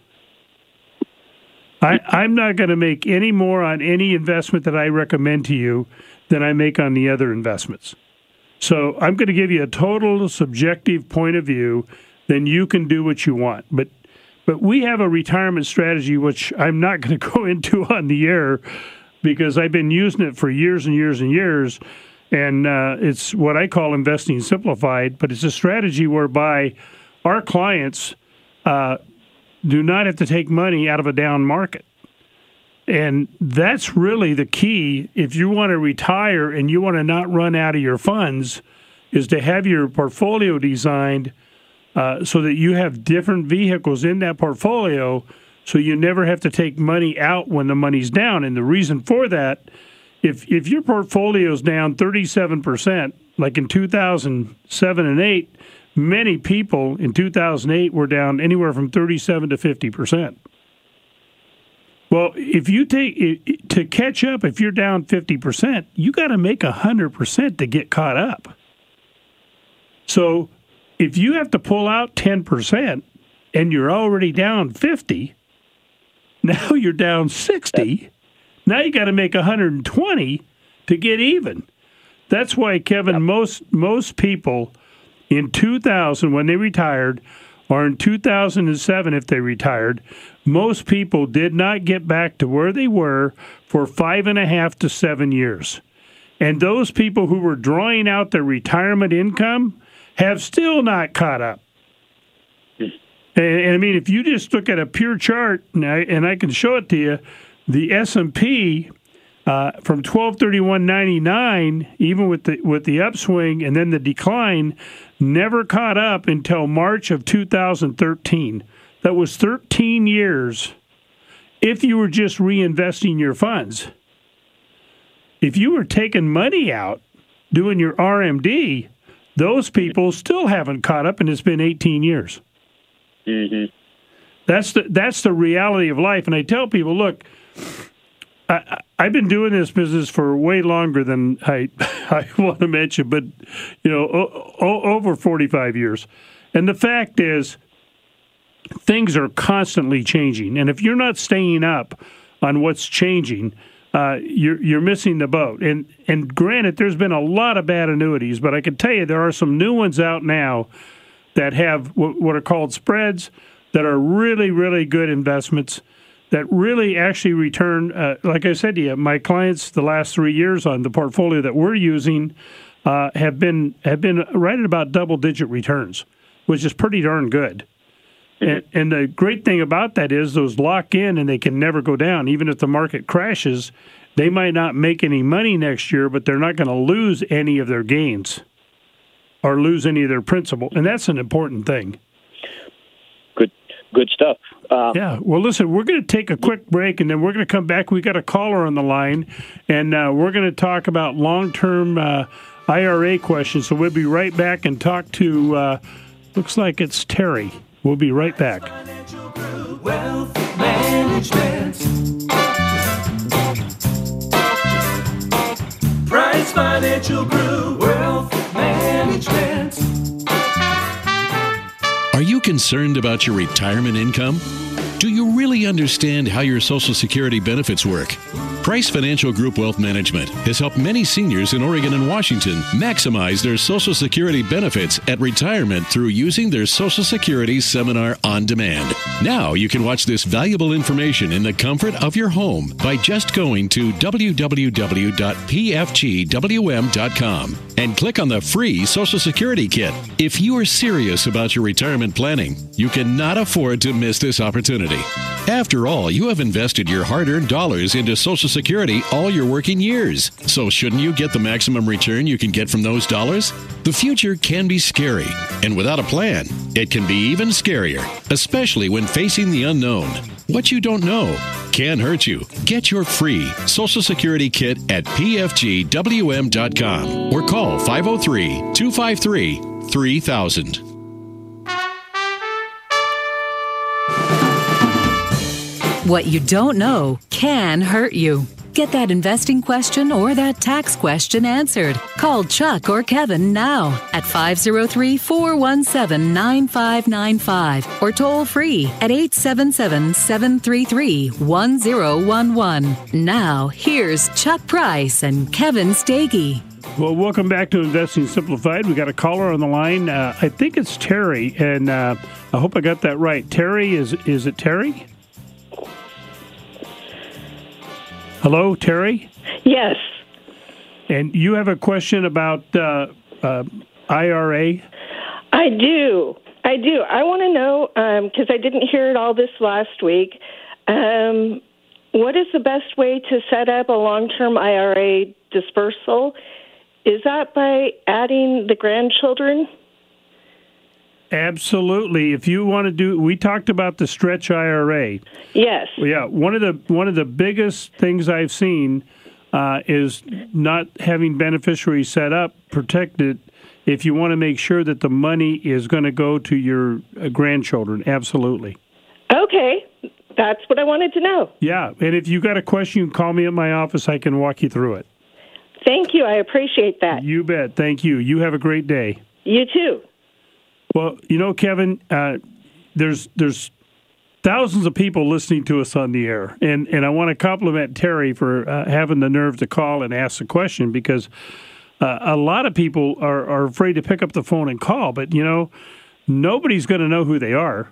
Speaker 2: I, I'm not going to make any more on any investment that I recommend to you than I make on the other investments. So I'm going to give you a total subjective point of view, then you can do what you want. But but we have a retirement strategy, which I'm not going to go into on the air because I've been using it for years and years and years, and uh, it's what I call Investing Simplified, but it's a strategy whereby our clients uh, do not have to take money out of a down market. And that's really the key. If you want to retire and you want to not run out of your funds, is to have your portfolio designed uh, so that you have different vehicles in that portfolio, so you never have to take money out when the money's down. And the reason for that, if if your portfolio's down thirty-seven percent, like in two thousand seven and eight, many people in two thousand eight were down anywhere from thirty-seven to fifty percent. Well, if you take to catch up, if you're down fifty percent, you got to make one hundred percent to get caught up. So if you have to pull out ten percent and you're already down fifty, now you're down sixty. Now you got to make one hundred twenty to get even. That's why, Kevin, yep. most most people in two thousand, when they retired, or in two thousand seven, if they retired, most people did not get back to where they were for five and a half to seven years. And those people who were drawing out their retirement income have still not caught up. And, and I mean, if you just look at a pure chart, and I, and I can show it to you, the S and P uh, from twelve thirty-one ninety-nine, even with the with the upswing and then the decline, never caught up until March of two thousand thirteen. That was thirteen years if you were just reinvesting your funds. If you were taking money out, doing your R M D, those people still haven't caught up, and it's been eighteen years.
Speaker 3: Mm-hmm.
Speaker 2: That's the that's the reality of life. And I tell people, look, I, I've been doing this business for way longer than I I want to mention, but you know, o- o- over forty-five years. And the fact is, things are constantly changing, and if you're not staying up on what's changing, uh, you're you're missing the boat. And and granted, there's been a lot of bad annuities, but I can tell you there are some new ones out now that have what are called spreads that are really, really good investments that really actually return, uh, like I said to you, my clients the last three years on the portfolio that we're using uh, have been have been right at about double-digit returns, which is pretty darn good. And, and the great thing about that is those lock in and they can never go down. Even if the market crashes, they might not make any money next year, but they're not going to lose any of their gains or lose any of their principal. And that's an important thing.
Speaker 3: Good good stuff. Um,
Speaker 2: yeah. Well, listen, we're going to take a quick break, and then we're going to come back. We got a caller on the line, and uh, we're going to talk about long-term uh, I R A questions. So we'll be right back and talk to, uh, looks like it's Terry. We'll be right back.
Speaker 6: Wealth management. Price Financial Group. Wealth management.
Speaker 1: Are you concerned about your retirement income? Do you really understand how your Social Security benefits work? Price Financial Group Wealth Management has helped many seniors in Oregon and Washington maximize their Social Security benefits at retirement through using their Social Security Seminar on demand. Now you can watch this valuable information in the comfort of your home by just going to w w w dot p f g w m dot com and click on the free Social Security Kit. If you are serious about your retirement planning, you cannot afford to miss this opportunity. After all, you have invested your hard-earned dollars into Social Security all your working years. So shouldn't you get the maximum return you can get from those dollars? The future can be scary, and without a plan, it can be even scarier, especially when facing the unknown. What you don't know can hurt you. Get your free Social Security Kit at p f g w m dot com or call five oh three, two five three, three thousand.
Speaker 5: What you don't know can hurt you. Get that investing question or that tax question answered. Call Chuck or Kevin now at five oh three, four one seven, nine five nine five or toll free at eight seven seven, seven three three, one oh one one. Now, here's Chuck Price and Kevin Stagey.
Speaker 2: Well, welcome back to Investing Simplified. We got a caller on the line. Uh, I think it's Terry, and uh, I hope I got that right. Terry, is is it Terry? Hello, Terry?
Speaker 8: Yes.
Speaker 2: And you have a question about uh, uh, I R A?
Speaker 8: I do. I do. I want to know, because um, I didn't hear it all this last week, um, what is the best way to set up a long-term I R A dispersal? Is that by adding the grandchildren?
Speaker 2: Absolutely. If you want to do, we talked about the stretch I R A.
Speaker 8: Yes.
Speaker 2: Yeah. One of the one of the biggest things I've seen uh, is not having beneficiaries set up, protected. If you want to make sure that the money is going to go to your uh, grandchildren, absolutely.
Speaker 8: Okay, that's what I wanted to know.
Speaker 2: Yeah, and if you got a question, you can call me at my office. I can walk you through it.
Speaker 8: Thank you. I appreciate that.
Speaker 2: You bet. Thank you. You have a great day.
Speaker 8: You too.
Speaker 2: Well, you know, Kevin, uh, there's there's thousands of people listening to us on the air, and, and I want to compliment Terry for uh, having the nerve to call and ask the question, because uh, a lot of people are, are afraid to pick up the phone and call, but, you know, nobody's going to know who they are,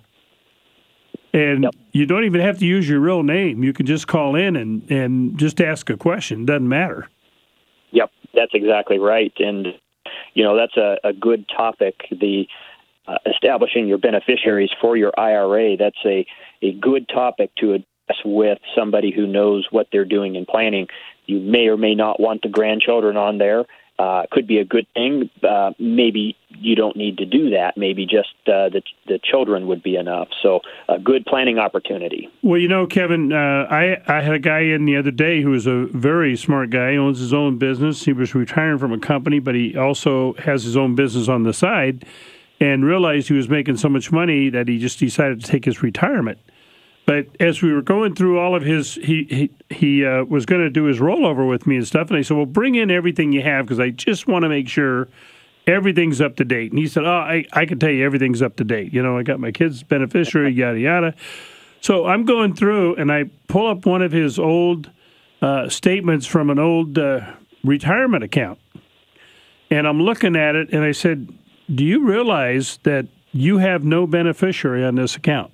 Speaker 2: and yep. You don't even have to use your real name. You can just call in and, and just ask a question. Doesn't matter.
Speaker 3: Yep, that's exactly right, and, you know, that's a, a good topic, the Uh, establishing your beneficiaries for your I R A. That's a, a good topic to address with somebody who knows what they're doing in planning. You may or may not want the grandchildren on there. Uh, could be a good thing. Uh, maybe you don't need to do that. Maybe just uh, the, the children would be enough. So a good planning opportunity.
Speaker 2: Well, you know, Kevin, uh, I, I had a guy in the other day who was a very smart guy. He owns his own business. He was retiring from a company, but he also has his own business on the side, and realized he was making so much money that he just decided to take his retirement. But as we were going through all of his, he he, he uh, was going to do his rollover with me and stuff, and I said, well, bring in everything you have, because I just want to make sure everything's up to date. And he said, oh, I, I can tell you everything's up to date. You know, I got my kid's beneficiary, yada, yada. So I'm going through, and I pull up one of his old uh, statements from an old uh, retirement account. And I'm looking at it, and I said, do you realize that you have no beneficiary on this account?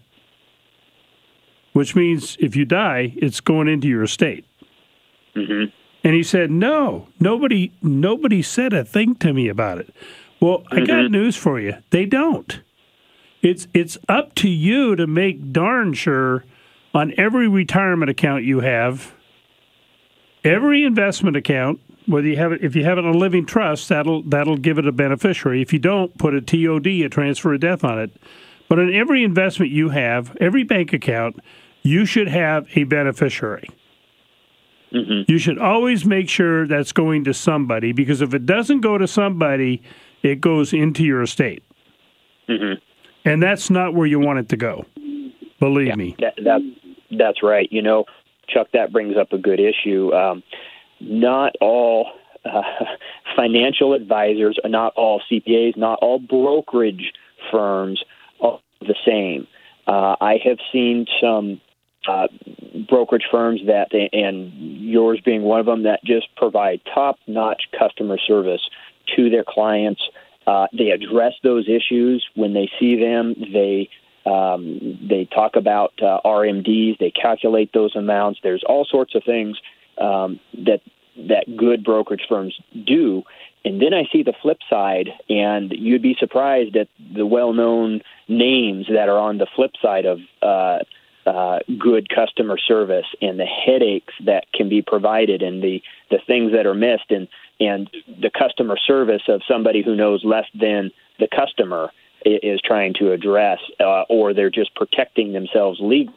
Speaker 2: Which means if you die, it's going into your estate.
Speaker 3: Mm-hmm.
Speaker 2: And he said, no, nobody nobody said a thing to me about it. Well, mm-hmm. I got news for you. They don't. It's it's up to you to make darn sure on every retirement account you have, every investment account, whether you have it, if you have it in a living trust, that'll that'll give it a beneficiary. If you don't, put a T O D, a transfer of death, on it. But on every investment you have, every bank account, you should have a beneficiary.
Speaker 3: Mm-hmm.
Speaker 2: You should always make sure that's going to somebody, because if it doesn't go to somebody, it goes into your estate.
Speaker 3: Mm-hmm.
Speaker 2: And that's not where you want it to go. Believe
Speaker 3: yeah,
Speaker 2: me.
Speaker 3: That, that, that's right. You know, Chuck, that brings up a good issue. Um, Not all uh, financial advisors, not all C P As, not all brokerage firms are the same. Uh, I have seen some uh, brokerage firms that, and yours being one of them, that just provide top-notch customer service to their clients. Uh, they address those issues when they see them. They um, they talk about uh, R M Ds. They calculate those amounts. There's all sorts of things um, that that good brokerage firms do. And then I see the flip side, and you'd be surprised at the well-known names that are on the flip side of uh, uh, good customer service, and the headaches that can be provided, and the, the things that are missed, and, and the customer service of somebody who knows less than the customer is trying to address, uh, or they're just protecting themselves legally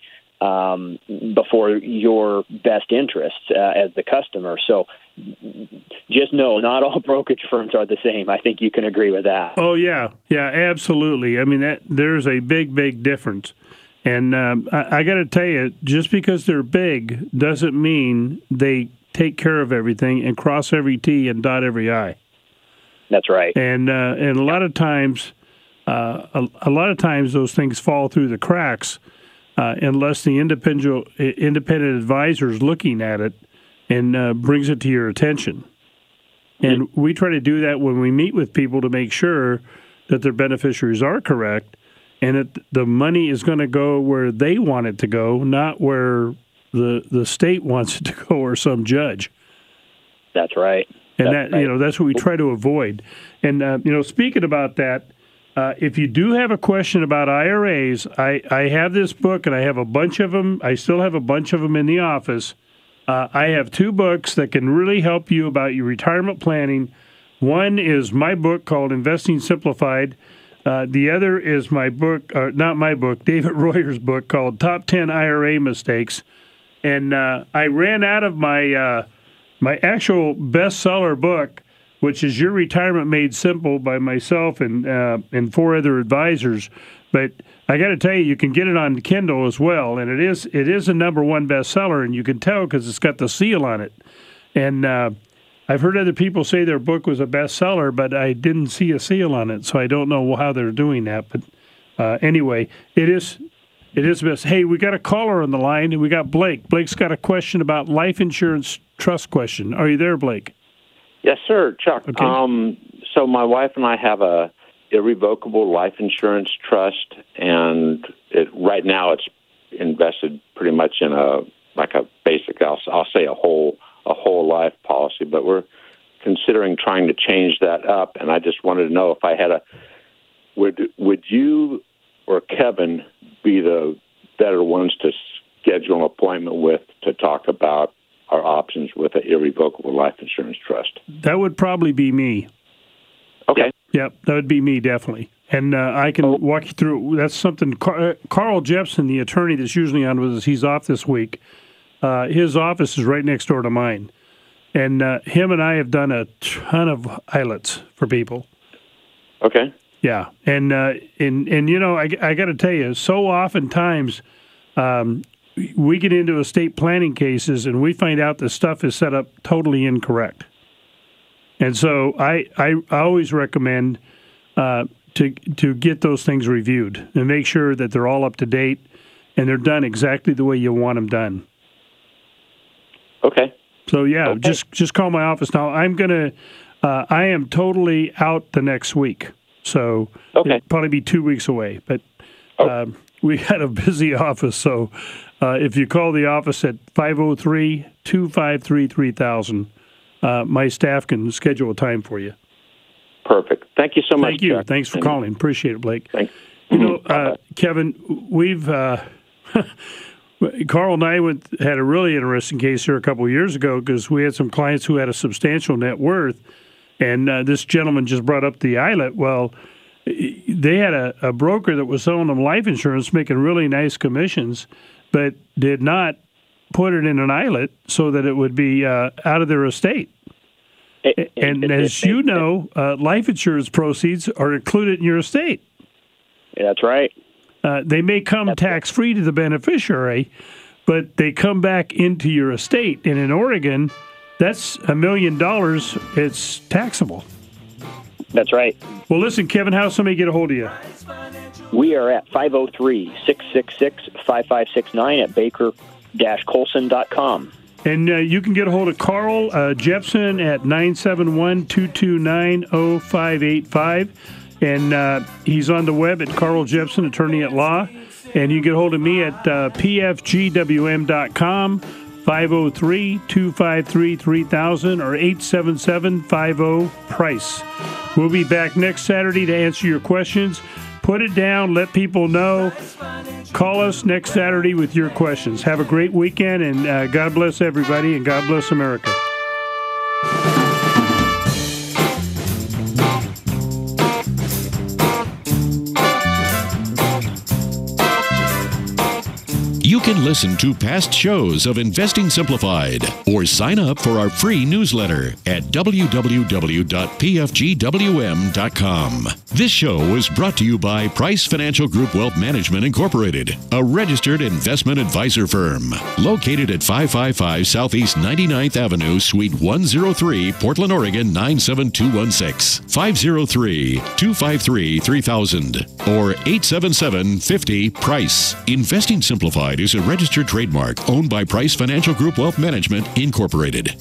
Speaker 3: um, before your best interests uh, as the customer. So just know, not all brokerage firms are the same. I think you can agree with that.
Speaker 2: Oh, yeah. Yeah, absolutely. I mean, that there's a big, big difference. And um, I, I got to tell you, just because they're big doesn't mean they take care of everything and cross every T and dot every I.
Speaker 3: That's right.
Speaker 2: And uh, and a lot of times, uh, a, a lot of times those things fall through the cracks uh, unless the independent independent advisor is looking at it and uh, brings it to your attention. And we try to do that when we meet with people to make sure that their beneficiaries are correct and that the money is going to go where they want it to go, not where the the state wants it to go or some judge.
Speaker 3: That's right.
Speaker 2: And
Speaker 3: that's
Speaker 2: that
Speaker 3: right.
Speaker 2: you know that's what we try to avoid. And uh, you know, speaking about that, uh, if you do have a question about I R As, I, I have this book and I have a bunch of them. I still have a bunch of them in the office. Uh, I have two books that can really help you about your retirement planning. One is my book called Investing Simplified. Uh, the other is my book, uh, not my book, David Royer's book called Top ten I R A Mistakes. And uh, I ran out of my uh, my actual bestseller book, which is Your Retirement Made Simple by myself and uh, and four other advisors. But I got to tell you, you can get it on Kindle as well, and it is it is a number one bestseller, and you can tell because it's got the seal on it. And uh, I've heard other people say their book was a bestseller, but I didn't see a seal on it, so I don't know how they're doing that. But uh, anyway, it is it is best. Hey, we got a caller on the line, and we got Blake. Blake's got a question about life insurance trust question. Are you there, Blake?
Speaker 9: Yes, sir, Chuck.
Speaker 2: Okay.
Speaker 9: Um, so my wife and I have a irrevocable life insurance trust, and it, right now it's invested pretty much in a like a basic, I'll, I'll say a whole a whole life policy, but we're considering trying to change that up. And I just wanted to know if I had a would would you or Kevin be the better ones to schedule an appointment with to talk about our options with an irrevocable life insurance trust?
Speaker 2: That would probably be me.
Speaker 9: Okay.
Speaker 2: Yep, that would be me, definitely. And uh, I can walk you through. That's something. Car- Carl Jepson, the attorney that's usually on with us, he's off this week. Uh, his office is right next door to mine. And uh, him and I have done a ton of I L Ts for people.
Speaker 9: Okay.
Speaker 2: Yeah. And, uh, and, and you know, I, I got to tell you, so oftentimes um, we get into estate planning cases and we find out the stuff is set up totally incorrect. And so I, I, I always recommend uh, to to get those things reviewed and make sure that they're all up to date and they're done exactly the way you want them done.
Speaker 9: Okay.
Speaker 2: So yeah,
Speaker 9: okay.
Speaker 2: just just call my office now. I'm gonna uh, I am totally out the next week, so
Speaker 9: okay.
Speaker 2: it'll probably be two weeks away. But
Speaker 9: oh.
Speaker 2: um, we had a busy office, so uh, if you call the office at five oh three, two five three, three thousand. Uh, my staff can schedule a time for you.
Speaker 9: Perfect. Thank you so much.
Speaker 2: Thank you.
Speaker 9: Chuck.
Speaker 2: Thanks for
Speaker 9: and,
Speaker 2: calling. Appreciate it, Blake.
Speaker 9: Thanks.
Speaker 2: You know, uh, Kevin, we've uh, Carl and I went had a really interesting case here a couple of years ago because we had some clients who had a substantial net worth, and uh, this gentleman just brought up the I L T. Well, they had a, a broker that was selling them life insurance, making really nice commissions, but did not put it in an I L T so that it would be uh, out of their estate.
Speaker 3: It,
Speaker 2: and
Speaker 3: it,
Speaker 2: as
Speaker 3: it,
Speaker 2: you
Speaker 3: it,
Speaker 2: know, uh, life insurance proceeds are included in your estate.
Speaker 3: That's right.
Speaker 2: Uh, they may come
Speaker 3: That's
Speaker 2: tax-free to the beneficiary, but they come back into your estate. And in Oregon, that's a million dollars. It's taxable.
Speaker 3: That's right.
Speaker 2: Well, listen, Kevin, how does somebody get a hold of you?
Speaker 3: We are at five oh three, six six six, five five six nine at baker dash colson dot com.
Speaker 2: And uh, you can get a hold of Carl uh, Jepson at nine seven one, two two nine, zero five eight five. And uh, he's on the web at Carl Jepson, attorney at law. And you can get a hold of me at uh, p f g w m dot com, five oh three, two five three, three thousand, or eight seven seven, five zero, price. We'll be back next Saturday to answer your questions. Put it down. Let people know. Call us next Saturday with your questions. Have a great weekend, and uh, God bless everybody, and God bless America.
Speaker 1: You can listen to past shows of Investing Simplified or sign up for our free newsletter at w w w dot p f g w m dot com. This show was brought to you by Price Financial Group Wealth Management Incorporated, a registered investment advisor firm located at five five five Southeast ninety-ninth Avenue, Suite one oh three, Portland, Oregon nine seven two one six, five oh three, two five three, three thousand, or eight seven seven, five oh, price. Investing Simplified is a registered trademark owned by Price Financial Group Wealth Management Incorporated.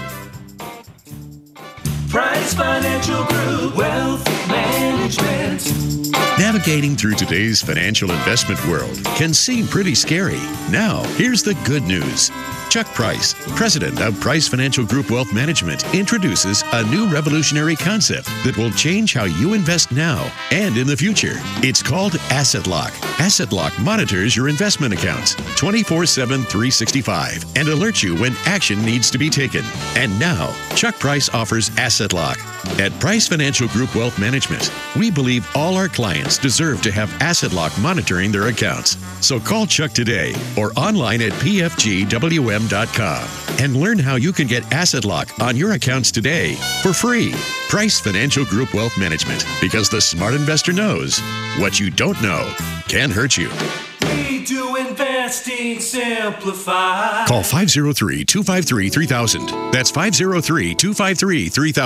Speaker 6: Price Financial Group Wealth Management.
Speaker 1: Navigating through today's financial investment world can seem pretty scary. Now, here's the good news. Chuck Price, president of Price Financial Group Wealth Management, introduces a new revolutionary concept that will change how you invest now and in the future. It's called Asset Lock. Asset Lock monitors your investment accounts twenty-four seven, three sixty-five and alerts you when action needs to be taken. And now, Chuck Price offers Asset Lock. At Price Financial Group Wealth Management, we believe all our clients deserve to have Asset Lock monitoring their accounts. So call Chuck today or online at p f g w m dot com and learn how you can get Asset Lock on your accounts today for free. Price Financial Group Wealth Management, because the smart investor knows what you don't know can hurt you.
Speaker 6: We do Investing Simplified.
Speaker 1: Call five oh three, two five three, three thousand. That's five oh three, two five three, three thousand.